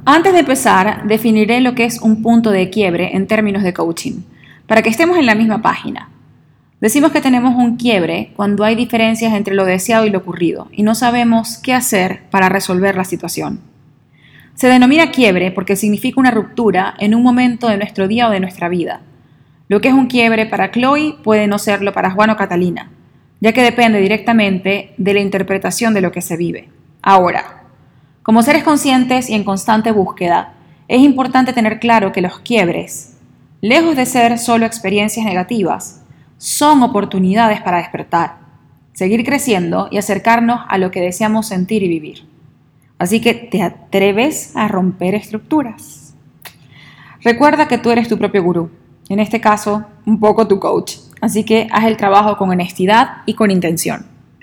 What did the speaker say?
Antes de empezar, definiré lo que es un punto de quiebre en términos de coaching, para que estemos en la misma página. Decimos que tenemos un quiebre cuando hay diferencias entre lo deseado y lo ocurrido, y no sabemos qué hacer para resolver la situación. Se denomina quiebre porque significa una ruptura en un momento de nuestro día o de nuestra vida. Lo que es un quiebre para Chloe puede no serlo para Juan o Catalina, ya que depende directamente de la interpretación de lo que se vive. Ahora, como seres conscientes y en constante búsqueda, es importante tener claro que los quiebres, lejos de ser solo experiencias negativas, son oportunidades para despertar, seguir creciendo y acercarnos a lo que deseamos sentir y vivir. Así que te atreves a romper estructuras. Recuerda que tú eres tu propio gurú, en este caso, un poco tu coach, así que haz el trabajo con honestidad y con intención.